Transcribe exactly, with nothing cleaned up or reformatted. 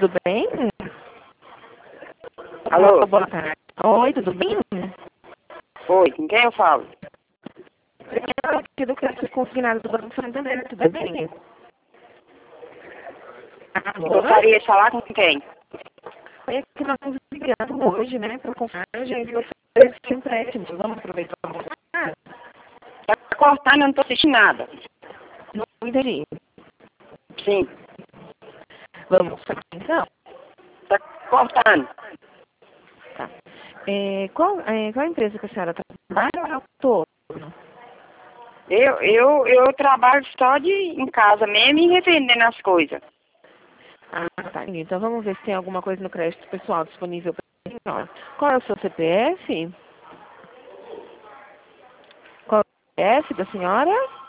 tudo bem? Alô? Boa tarde. Oi, tudo bem? Oi, com quem eu falo? Eu aqui do Creche Consignado do Banco Santander, tudo bem? Alô? Gostaria de falar com quem? É que nós estamos ligando hoje, né, para confirmar a gente oferece empréstimo. Vamos aproveitar para mostrar? Tá cortando, eu não tô assistindo nada. Não entendi. Sim, Vamos falar então? tá cortando. Tá. É, qual, é, qual empresa que a senhora trabalha ou é autônomo? Eu, eu, eu trabalho só de em casa mesmo e revendendo as coisas. Ah, tá. Então vamos ver se tem alguma coisa no crédito pessoal disponível para a senhora. Qual é o seu C P F? Qual é o C P F da senhora?